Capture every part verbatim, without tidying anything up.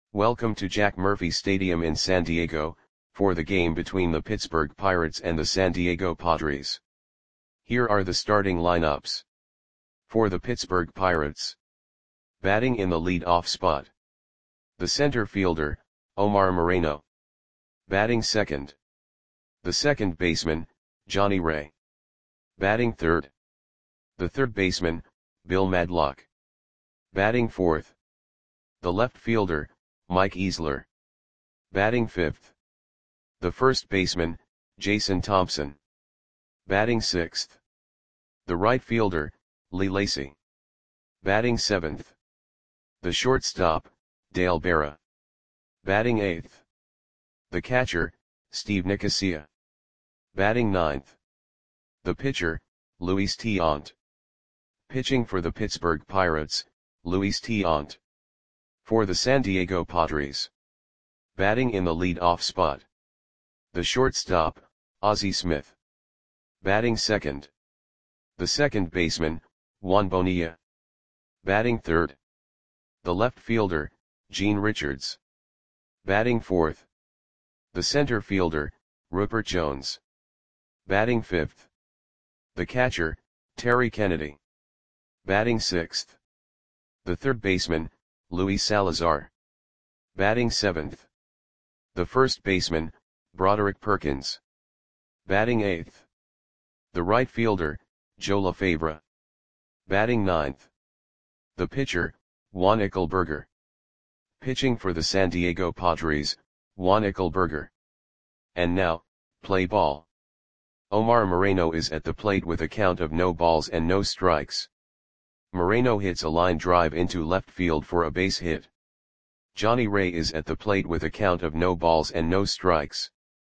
Welcome to Jack Murphy Stadium in San Diego, for the game between the Pittsburgh Pirates and the San Diego Padres. Here are the starting lineups. For the Pittsburgh Pirates. Batting in the lead-off spot. The center fielder, Omar Moreno. Batting second. The second baseman, Johnny Ray. Batting third. The third baseman, Bill Madlock. Batting fourth. The left fielder, Mike Easler. Batting fifth. The first baseman, Jason Thompson. Batting sixth. The right fielder, Lee Lacy. Batting seventh. The shortstop, Dale Berra. Batting eighth. The catcher, Steve Nicosia. Batting ninth. The pitcher, Luis Tiant. Pitching for the Pittsburgh Pirates, Luis Tiant. For the San Diego Padres. Batting in the lead-off spot. The shortstop, Ozzie Smith. Batting second. The second baseman, Juan Bonilla. Batting third. The left fielder, Gene Richards. Batting fourth. The center fielder, Rupert Jones. Batting fifth. The catcher, Terry Kennedy. Batting sixth. The third baseman, Luis Salazar. Batting seventh. The first baseman, Broderick Perkins. Batting eighth. The right fielder, Joe LaFavra. Batting ninth. The pitcher, Juan Ickelberger. Pitching for the San Diego Padres, Juan Ickelberger. And now, play ball. Omar Moreno is at the plate with a count of no balls and no strikes. Moreno hits a line drive into left field for a base hit. Johnny Ray is at the plate with a count of no balls and no strikes.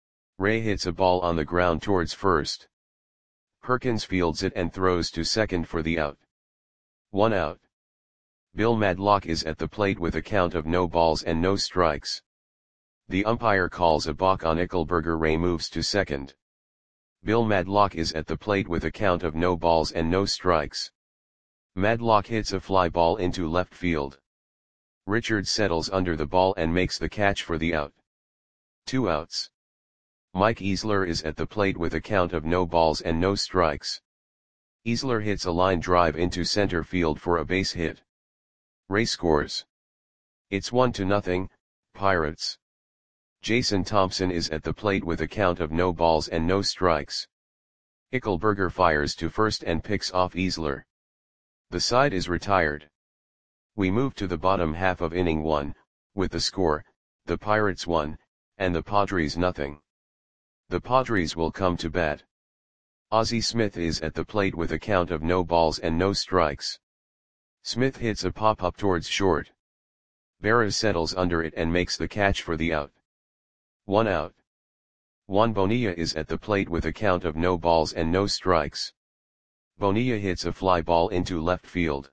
Ray hits a ball on the ground towards first. Perkins fields it and throws to second for the out. One out. Bill Madlock is at the plate with a count of no balls and no strikes. The umpire calls a balk on Ickelberger. Ray moves to second. Bill Madlock is at the plate with a count of no balls and no strikes. Madlock hits a fly ball into left field. Richards settles under the ball and makes the catch for the out. Two outs. Mike Easler is at the plate with a count of no balls and no strikes. Easler hits a line drive into center field for a base hit. Ray scores. It's one to nothing, Pirates. Jason Thompson is at the plate with a count of no balls and no strikes. Ickelberger fires to first and picks off Easler. The side is retired. We move to the bottom half of inning one, with the score, the Pirates one, and the Padres nothing. The Padres will come to bat. Ozzie Smith is at the plate with a count of no balls and no strikes. Smith hits a pop-up towards short. Berra settles under it and makes the catch for the out. One out. Juan Bonilla is at the plate with a count of no balls and no strikes. Bonilla hits a fly ball into left field.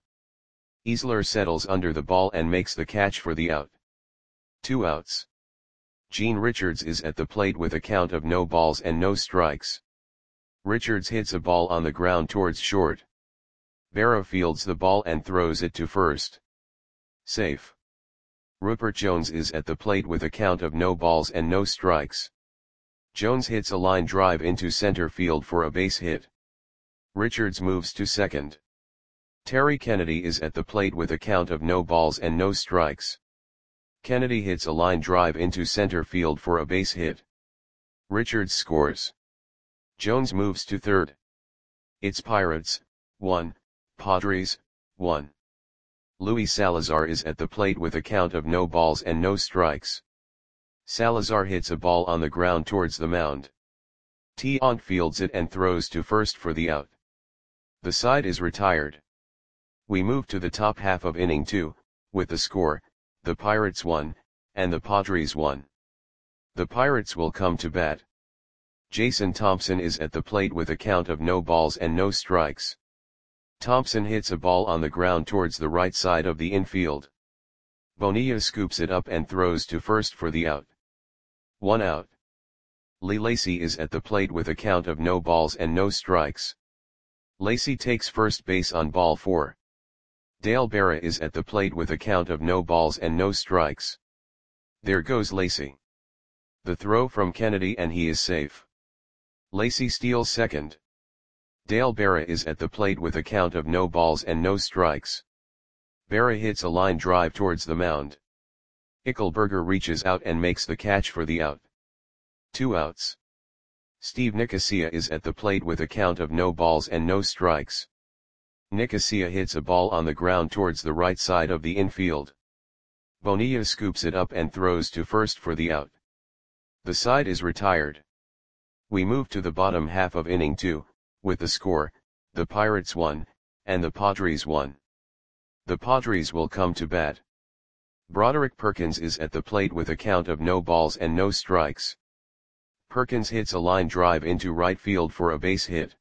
Easler settles under the ball and makes the catch for the out. Two outs. Gene Richards is at the plate with a count of no balls and no strikes. Richards hits a ball on the ground towards short. Berra fields the ball and throws it to first. Safe. Rupert Jones is at the plate with a count of no balls and no strikes. Jones hits a line drive into center field for a base hit. Richards moves to second. Terry Kennedy is at the plate with a count of no balls and no strikes. Kennedy hits a line drive into center field for a base hit. Richards scores. Jones moves to third. It's Pirates, one, Padres, one. Luis Salazar is at the plate with a count of no balls and no strikes. Salazar hits a ball on the ground towards the mound. Tiant fields it and throws to first for the out. The side is retired. We move to the top half of inning two, with the score, the Pirates one, and the Padres one. The Pirates will come to bat. Jason Thompson is at the plate with a count of no balls and no strikes. Thompson hits a ball on the ground towards the right side of the infield. Bonilla scoops it up and throws to first for the out. One out. Lee Lacy is at the plate with a count of no balls and no strikes. Lacy takes first base on ball four. Dale Berra is at the plate with a count of no balls and no strikes. There goes Lacy. The throw from Kennedy and he is safe. Lacy steals second. Dale Berra is at the plate with a count of no balls and no strikes. Berra hits a line drive towards the mound. Ickelberger reaches out and makes the catch for the out. Two outs. Steve Nicosia is at the plate with a count of no balls and no strikes. Nicosia hits a ball on the ground towards the right side of the infield. Bonilla scoops it up and throws to first for the out. The side is retired. We move to the bottom half of inning two, with the score, the Pirates won, and the Padres won. The Padres will come to bat. Broderick Perkins is at the plate with a count of no balls and no strikes. Perkins hits a line drive into right field for a base hit.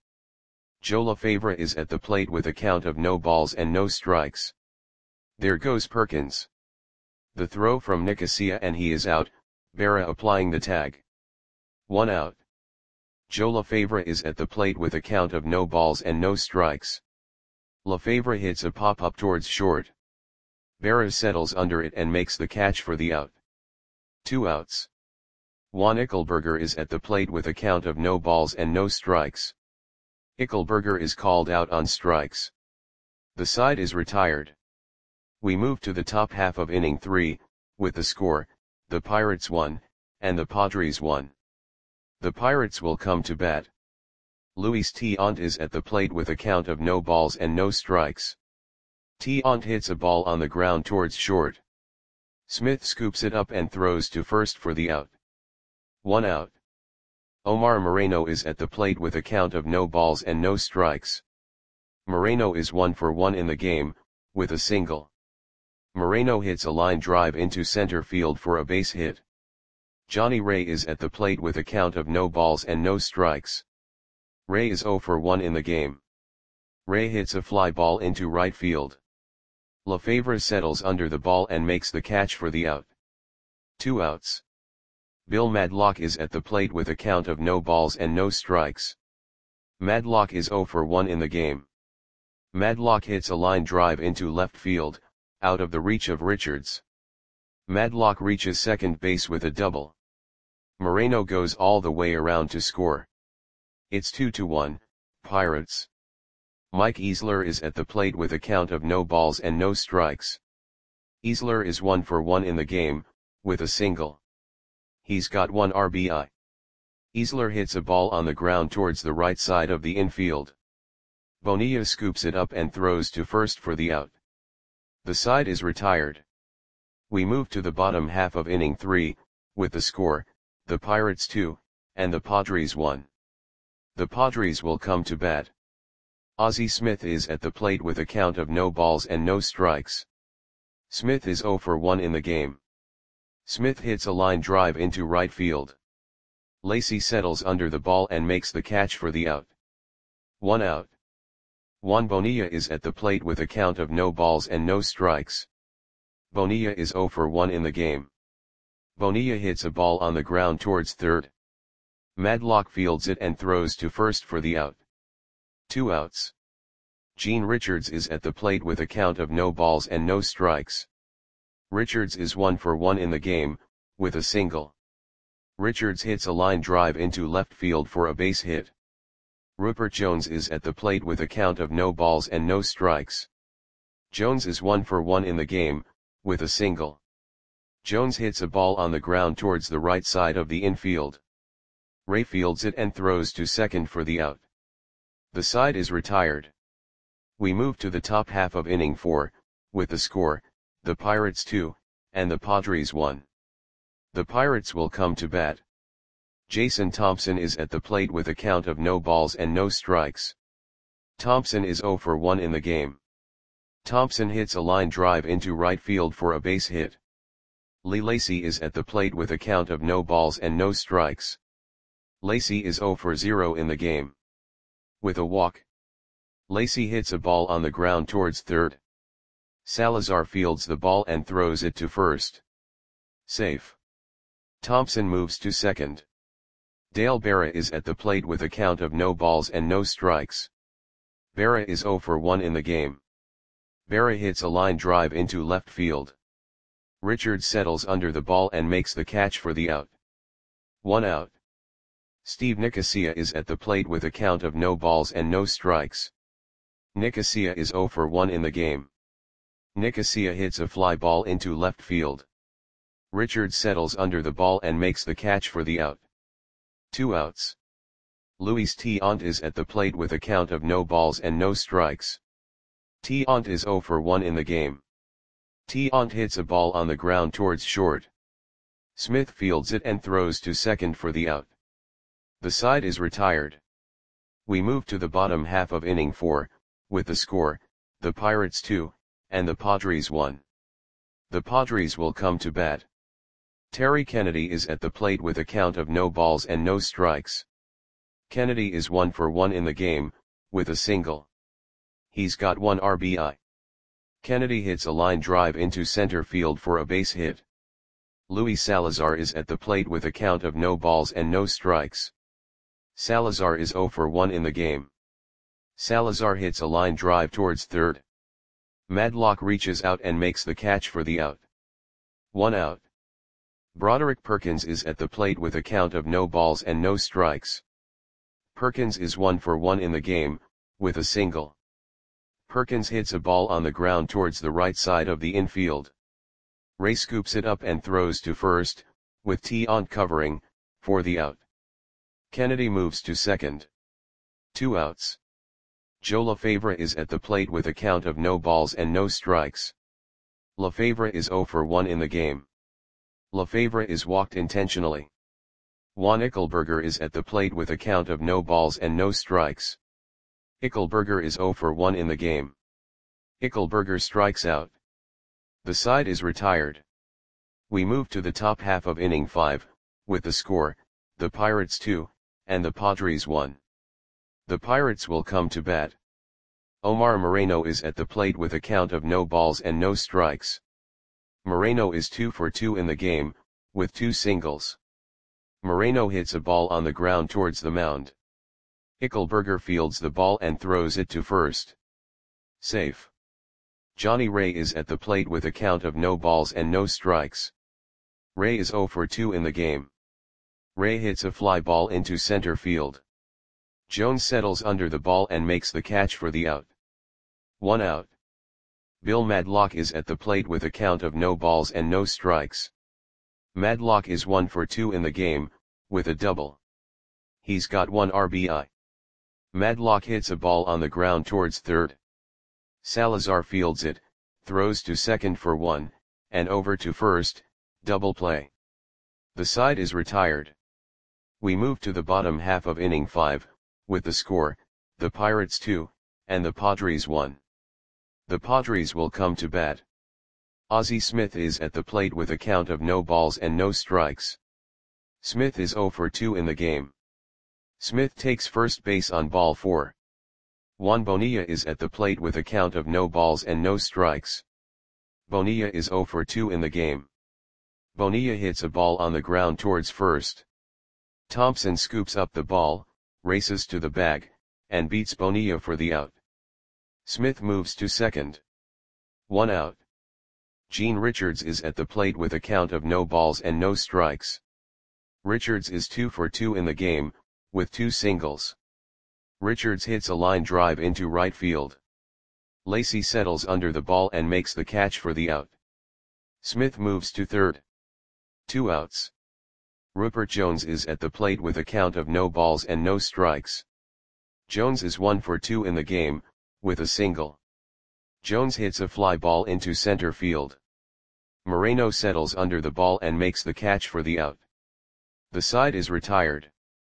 Joe LaFavre is at the plate with a count of no balls and no strikes. There goes Perkins. The throw from Nicosia and he is out, Berra applying the tag. One out. Joe LaFavre is at the plate with a count of no balls and no strikes. LaFavre hits a pop-up towards short. Berra settles under it and makes the catch for the out. Two outs. Juan Ickelberger is at the plate with a count of no balls and no strikes. Ickelberger is called out on strikes. The side is retired. We move to the top half of inning three, with the score, the Pirates won, and the Padres won. The Pirates will come to bat. Luis Tiant is at the plate with a count of no balls and no strikes. Tiant hits a ball on the ground towards short. Smith scoops it up and throws to first for the out. One out. Omar Moreno is at the plate with a count of no balls and no strikes. Moreno is one for one in the game, with a single. Moreno hits a line drive into center field for a base hit. Johnny Ray is at the plate with a count of no balls and no strikes. Ray is zero for one in the game. Ray hits a fly ball into right field. LaFavre settles under the ball and makes the catch for the out. Two outs. Bill Madlock is at the plate with a count of no balls and no strikes. Madlock is zero for one in the game. Madlock hits a line drive into left field, out of the reach of Richards. Madlock reaches second base with a double. Moreno goes all the way around to score. It's two to one, Pirates. Mike Easler is at the plate with a count of no balls and no strikes. Easler is one for one in the game, with a single. He's got one R B I. Easler hits a ball on the ground towards the right side of the infield. Bonilla scoops it up and throws to first for the out. The side is retired. We move to the bottom half of inning three, with the score, the Pirates two, and the Padres one. The Padres will come to bat. Ozzie Smith is at the plate with a count of no balls and no strikes. Smith is zero for one in the game. Smith hits a line drive into right field. Lacy settles under the ball and makes the catch for the out. One out. Juan Bonilla is at the plate with a count of no balls and no strikes. Bonilla is zero for one in the game. Bonilla hits a ball on the ground towards third. Madlock fields it and throws to first for the out. Two outs. Gene Richards is at the plate with a count of no balls and no strikes. Richards is one for one in the game, with a single. Richards hits a line drive into left field for a base hit. Rupert Jones is at the plate with a count of no balls and no strikes. Jones is one for one in the game, with a single. Jones hits a ball on the ground towards the right side of the infield. Ray fields it and throws to second for the out. The side is retired. We move to the top half of inning four, with the score, the Pirates two, and the Padres one. The Pirates will come to bat. Jason Thompson is at the plate with a count of no balls and no strikes. Thompson is zero for one in the game. Thompson hits a line drive into right field for a base hit. Lee Lacy is at the plate with a count of no balls and no strikes. Lacy is zero for zero in the game. With a walk. Lacy hits a ball on the ground towards third. Salazar fields the ball and throws it to first. Safe. Thompson moves to second. Dale Berra is at the plate with a count of no balls and no strikes. Berra is zero for one in the game. Berra hits a line drive into left field. Richards settles under the ball and makes the catch for the out. One out. Steve Nicosia is at the plate with a count of no balls and no strikes. Nicosia is zero for one in the game. Nicosia hits a fly ball into left field. Richards settles under the ball and makes the catch for the out. Two outs. Luis Tiant is at the plate with a count of no balls and no strikes. Tiant is zero for one in the game. Tiant hits a ball on the ground towards short. Smith fields it and throws to second for the out. The side is retired. We move to the bottom half of inning four, with the score, the Pirates two, and the Padres one. The Padres will come to bat. Terry Kennedy is at the plate with a count of no balls and no strikes. Kennedy is one for one in the game, with a single. He's got one R B I. Kennedy hits a line drive into center field for a base hit. Luis Salazar is at the plate with a count of no balls and no strikes. Salazar is zero for one in the game. Salazar hits a line drive towards third. Madlock reaches out and makes the catch for the out. One out. Broderick Perkins is at the plate with a count of no balls and no strikes. Perkins is one for one in the game, with a single. Perkins hits a ball on the ground towards the right side of the infield. Ray scoops it up and throws to first, with Tiant covering, for the out. Kennedy moves to second. Two outs. Joe LaFavre is at the plate with a count of no balls and no strikes. LaFavre is zero for one in the game. LaFavre is walked intentionally. Juan Ickelberger is at the plate with a count of no balls and no strikes. Ickelberger is zero for one in the game. Ickelberger strikes out. The side is retired. We move to the top half of inning five, with the score, the Pirates two, and the Padres one. The Pirates will come to bat. Omar Moreno is at the plate with a count of no balls and no strikes. Moreno is two for two in the game, with two singles. Moreno hits a ball on the ground towards the mound. Ickelberger fields the ball and throws it to first. Safe. Johnny Ray is at the plate with a count of no balls and no strikes. Ray is zero for two in the game. Ray hits a fly ball into center field. Jones settles under the ball and makes the catch for the out. One out. Bill Madlock is at the plate with a count of no balls and no strikes. Madlock is one for two in the game, with a double. He's got one R B I. Madlock hits a ball on the ground towards third. Salazar fields it, throws to second for one, and over to first, double play. The side is retired. We move to the bottom half of inning five, with the score, the Pirates two, and the Padres one. The Padres will come to bat. Ozzie Smith is at the plate with a count of no balls and no strikes. Smith is zero for two in the game. Smith takes first base on ball four. Juan Bonilla is at the plate with a count of no balls and no strikes. Bonilla is zero for two in the game. Bonilla hits a ball on the ground towards first. Thompson scoops up the ball, races to the bag, and beats Bonilla for the out. Smith moves to second. One out. Gene Richards is at the plate with a count of no balls and no strikes. Richards is two for two in the game, with two singles. Richards hits a line drive into right field. Lacy settles under the ball and makes the catch for the out. Smith moves to third. Two outs. Rupert Jones is at the plate with a count of no balls and no strikes. Jones is one for two in the game, with a single. Jones hits a fly ball into center field. Moreno settles under the ball and makes the catch for the out. The side is retired.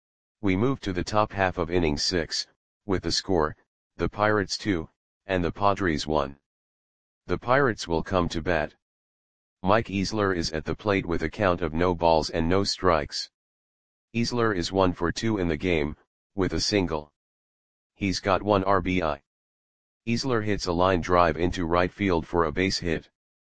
We move to the top half of inning six, with the score, the Pirates two, and the Padres one. The Pirates will come to bat. Mike Easler is at the plate with a count of no balls and no strikes. Easler is one for two in the game, with a single. He's got one R B I. Easler hits a line drive into right field for a base hit.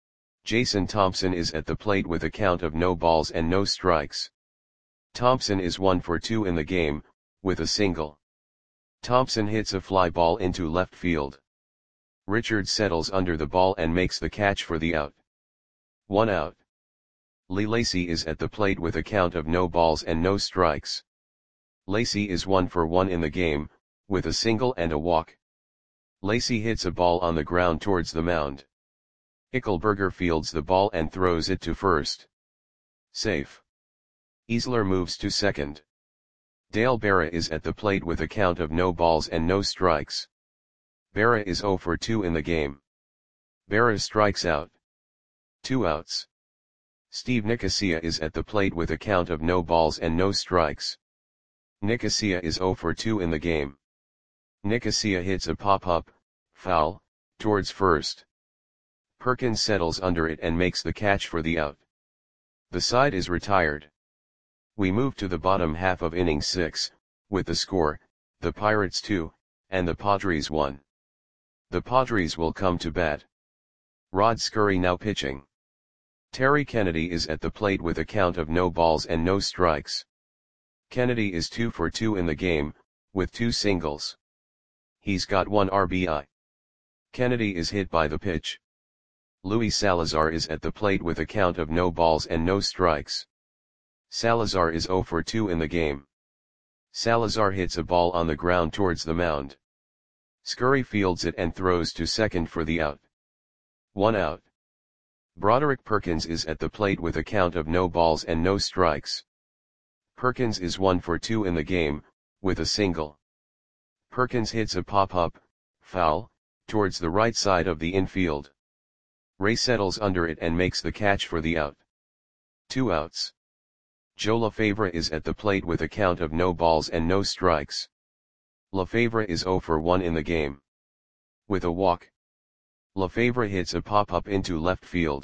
Jason Thompson is at the plate with a count of no balls and no strikes. Thompson is one for two in the game, with a single. Thompson hits a fly ball into left field. Richards settles under the ball and makes the catch for the out. One out. Lee Lacy is at the plate with a count of no balls and no strikes. Lacy is one for one in the game, with a single and a walk. Lacy hits a ball on the ground towards the mound. Hickelberger fields the ball and throws it to first. Safe. Easler moves to second. Dale Berra is at the plate with a count of no balls and no strikes. Berra is zero for two in the game. Berra strikes out. Two outs. Steve Nicosia is at the plate with a count of no balls and no strikes. Nicosia is zero for two in the game. Nicosia hits a pop-up, foul, towards first. Perkins settles under it and makes the catch for the out. The side is retired. We move to the bottom half of inning six, with the score, the Pirates two, and the Padres one. The Padres will come to bat. Rod Scurry now pitching. Terry Kennedy is at the plate with a count of no balls and no strikes. Kennedy is two for two in the game, with two singles. He's got one R B I. Kennedy is hit by the pitch. Luis Salazar is at the plate with a count of no balls and no strikes. Salazar is zero for two in the game. Salazar hits a ball on the ground towards the mound. Scurry fields it and throws to second for the out. One out. Broderick Perkins is at the plate with a count of no balls and no strikes. Perkins is one for two in the game, with a single. Perkins hits a pop-up, foul, towards the right side of the infield. Ray settles under it and makes the catch for the out. Two outs. Joe LaFavre is at the plate with a count of no balls and no strikes. LaFavre is zero for one in the game. With a walk. LaFavre hits a pop-up into left field.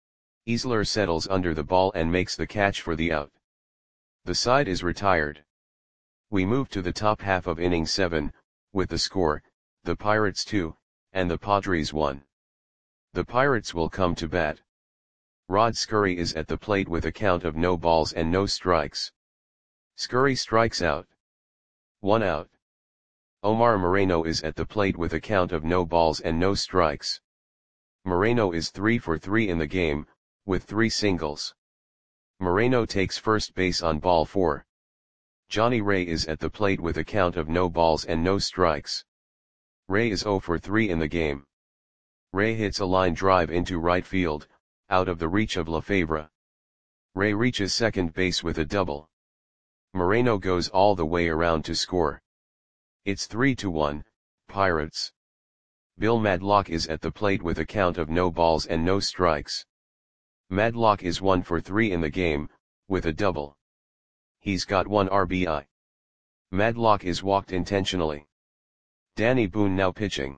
Easler settles under the ball and makes the catch for the out. The side is retired. We move to the top half of inning seven, with the score, the Pirates two, and the Padres one. The Pirates will come to bat. Rod Scurry is at the plate with a count of no balls and no strikes. Scurry strikes out. One out. Omar Moreno is at the plate with a count of no balls and no strikes. Moreno is three for three in the game, with three singles. Moreno takes first base on ball four. Johnny Ray is at the plate with a count of no balls and no strikes. Ray is zero for three in the game. Ray hits a line drive into right field, out of the reach of LaFavre. Ray reaches second base with a double. Moreno goes all the way around to score. It's three to one, Pirates. Bill Madlock is at the plate with a count of no balls and no strikes. Madlock is one for three in the game, with a double. He's got one R B I. Madlock is walked intentionally. Danny Boone now pitching.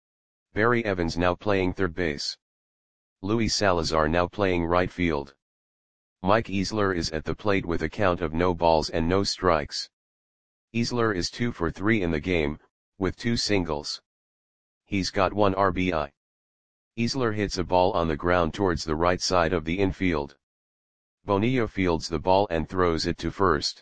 Barry Evans now playing third base. Luis Salazar now playing right field. Mike Easler is at the plate with a count of no balls and no strikes. Easler is two for three in the game, with two singles. He's got one R B I. Easler hits a ball on the ground towards the right side of the infield. Bonilla fields the ball and throws it to first.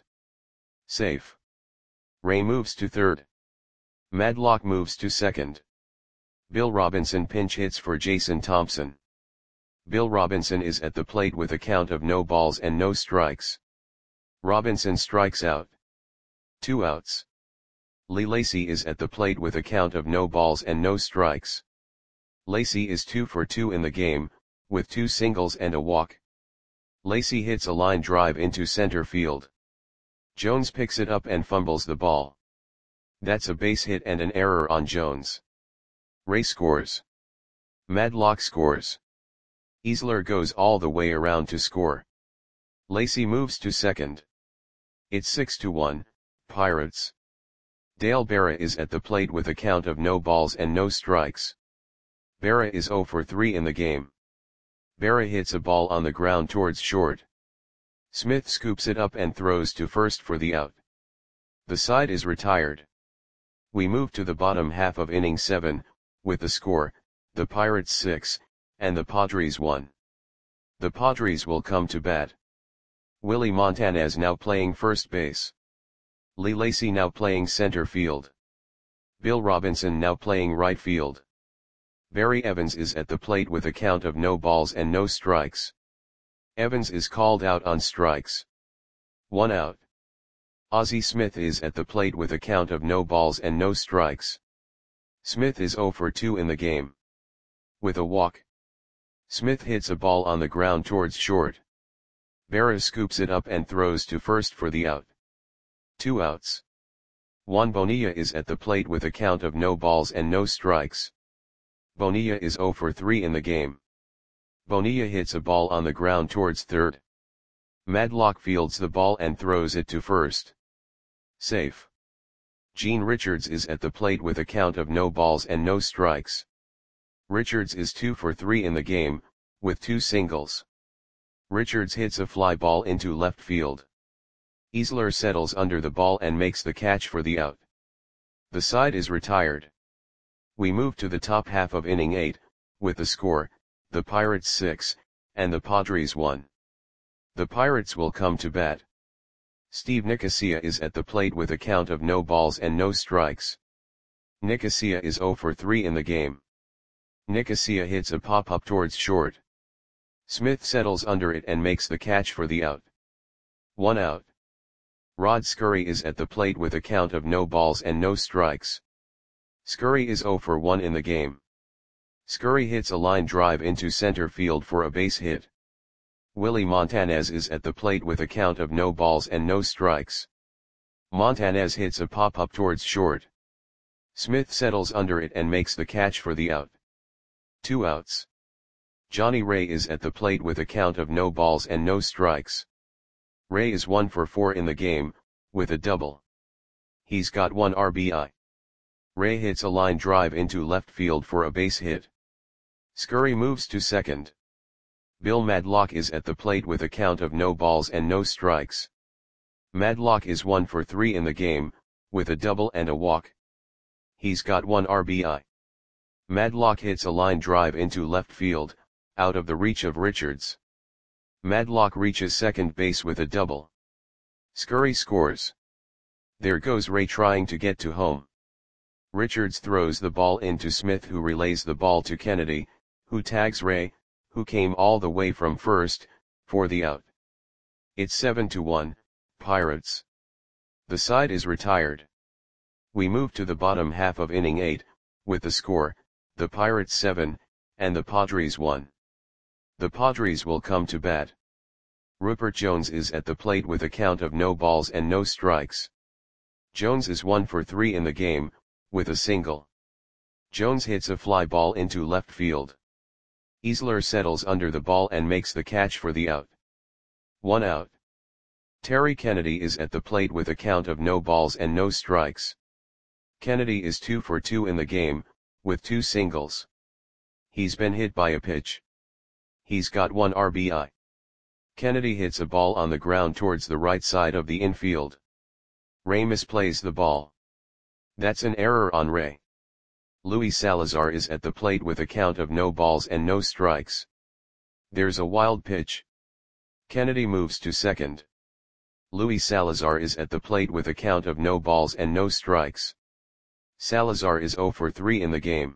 Safe. Ray moves to third. Madlock moves to second. Bill Robinson pinch hits for Jason Thompson. Bill Robinson is at the plate with a count of no balls and no strikes. Robinson strikes out. Two outs. Lee Lacy is at the plate with a count of no balls and no strikes. Lacy is two for two in the game, with two singles and a walk. Lacy hits a line drive into center field. Jones picks it up and fumbles the ball. That's a base hit and an error on Jones. Ray scores. Madlock scores. Easler goes all the way around to score. Lacy moves to second. It's six to one, Pirates. Dale Berra is at the plate with a count of no balls and no strikes. Berra is zero for three in the game. Berra hits a ball on the ground towards short. Smith scoops it up and throws to first for the out. The side is retired. We move to the bottom half of inning seven, with the score, the Pirates six, and the Padres one. The Padres will come to bat. Willie Montanez now playing first base. Lee Lacy now playing center field. Bill Robinson now playing right field. Barry Evans is at the plate with a count of no balls and no strikes. Evans is called out on strikes. One out. Ozzie Smith is at the plate with a count of no balls and no strikes. Smith is zero for two in the game. With a walk. Smith hits a ball on the ground towards short. Berra scoops it up and throws to first for the out. Two outs. Juan Bonilla is at the plate with a count of no balls and no strikes. Bonilla is zero for three in the game. Bonilla hits a ball on the ground towards third. Madlock fields the ball and throws it to first. Safe. Gene Richards is at the plate with a count of no balls and no strikes. Richards is two for three in the game, with two singles. Richards hits a fly ball into left field. Easler settles under the ball and makes the catch for the out. The side is retired. We move to the top half of inning eight, with the score, the Pirates six, and the Padres one. The Pirates will come to bat. Steve Nicosia is at the plate with a count of no balls and no strikes. Nicosia is zero for three in the game. Nicosia hits a pop-up towards short. Smith settles under it and makes the catch for the out. One out. Rod Scurry is at the plate with a count of no balls and no strikes. Scurry is zero for one in the game. Scurry hits a line drive into center field for a base hit. Willie Montanez is at the plate with a count of no balls and no strikes. Montanez hits a pop-up towards short. Smith settles under it and makes the catch for the out. Two outs. Johnny Ray is at the plate with a count of no balls and no strikes. Ray is one for four in the game, with a double. He's got one R B I. Ray hits a line drive into left field for a base hit. Scurry moves to second. Bill Madlock is at the plate with a count of no balls and no strikes. Madlock is one for three in the game, with a double and a walk. He's got one R B I. Madlock hits a line drive into left field, out of the reach of Richards. Madlock reaches second base with a double. Scurry scores. There goes Ray trying to get to home. Richards throws the ball into Smith, who relays the ball to Kennedy, who tags Ray, who came all the way from first, for the out. It's seven to one, Pirates. The side is retired. We move to the bottom half of inning eight, with the score, the Pirates seven, and the Padres one. The Padres will come to bat. Rupert Jones is at the plate with a count of no balls and no strikes. Jones is one for three in the game, with a single. Jones hits a fly ball into left field. Easler settles under the ball and makes the catch for the out. One out. Terry Kennedy is at the plate with a count of no balls and no strikes. Kennedy is two for two in the game, with two singles. He's been hit by a pitch. He's got one R B I. Kennedy hits a ball on the ground towards the right side of the infield. Ray misplays the ball. That's an error on Ray. Luis Salazar is at the plate with a count of no balls and no strikes. There's a wild pitch. Kennedy moves to second. Luis Salazar is at the plate with a count of no balls and no strikes. Salazar is zero for three in the game.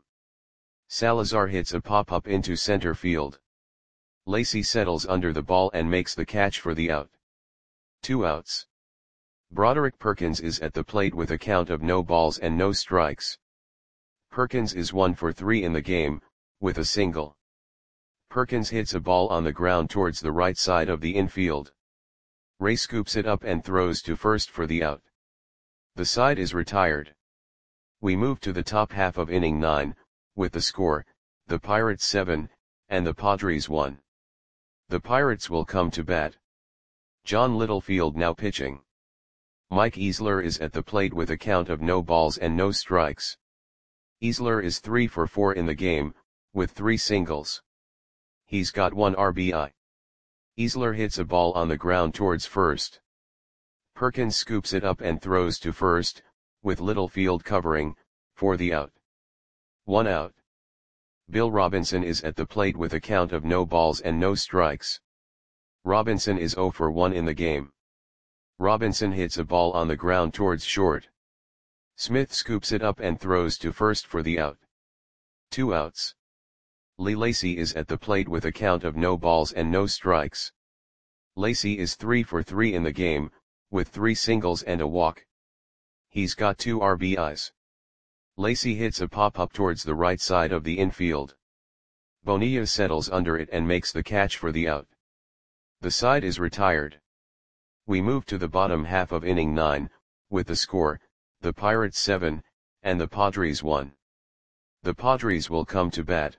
Salazar hits a pop-up into center field. Lacy settles under the ball and makes the catch for the out. Two outs. Broderick Perkins is at the plate with a count of no balls and no strikes. Perkins is one for three in the game, with a single. Perkins hits a ball on the ground towards the right side of the infield. Ray scoops it up and throws to first for the out. The side is retired. We move to the top half of inning nine, with the score, the Pirates seven, and the Padres one. The Pirates will come to bat. John Littlefield now pitching. Mike Easler is at the plate with a count of no balls and no strikes. Easler is three for four in the game, with three singles. He's got one R B I. Easler hits a ball on the ground towards first. Perkins scoops it up and throws to first, with Littlefield covering, for the out. One out. Bill Robinson is at the plate with a count of no balls and no strikes. Robinson is zero for one in the game. Robinson hits a ball on the ground towards short. Smith scoops it up and throws to first for the out. Two outs. Lee Lacy is at the plate with a count of no balls and no strikes. Lacy is three for three in the game, with three singles and a walk. He's got two R B Is. Lacy hits a pop-up towards the right side of the infield. Bonilla settles under it and makes the catch for the out. The side is retired. We move to the bottom half of inning nine, with the score, the Pirates seven, and the Padres one. The Padres will come to bat.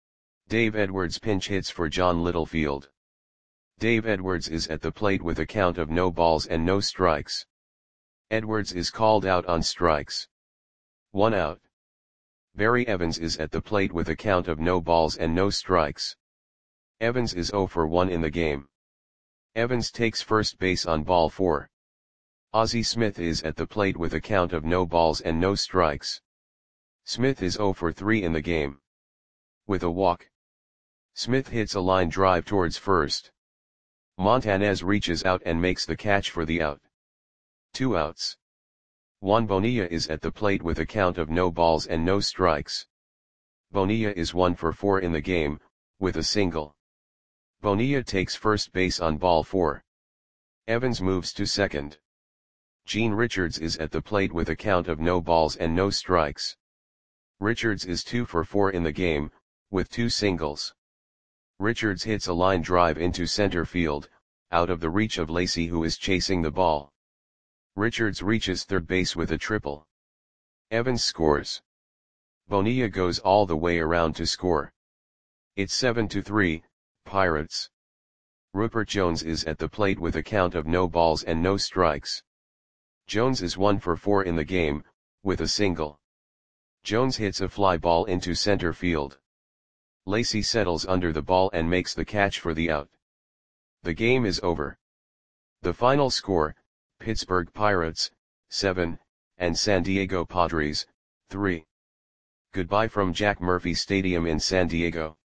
Dave Edwards pinch hits for John Littlefield. Dave Edwards is at the plate with a count of no balls and no strikes. Edwards is called out on strikes. One out. Barry Evans is at the plate with a count of no balls and no strikes. Evans is zero for one in the game. Evans takes first base on ball four. Ozzie Smith is at the plate with a count of no balls and no strikes. Smith is zero for three in the game. With a walk. Smith hits a line drive towards first. Montanez reaches out and makes the catch for the out. Two outs. Juan Bonilla is at the plate with a count of no balls and no strikes. Bonilla is one for four in the game, with a single. Bonilla takes first base on ball four. Evans moves to second. Gene Richards is at the plate with a count of no balls and no strikes. Richards is two for four in the game, with two singles. Richards hits a line drive into center field, out of the reach of Lacy, who is chasing the ball. Richards reaches third base with a triple. Evans scores. Bonilla goes all the way around to score. It's seven to three, Pirates. Rupert Jones is at the plate with a count of no balls and no strikes. Jones is one for four in the game, with a single. Jones hits a fly ball into center field. Lacy settles under the ball and makes the catch for the out. The game is over. The final score, Pittsburgh Pirates, seven, and San Diego Padres, three. Goodbye from Jack Murphy Stadium in San Diego.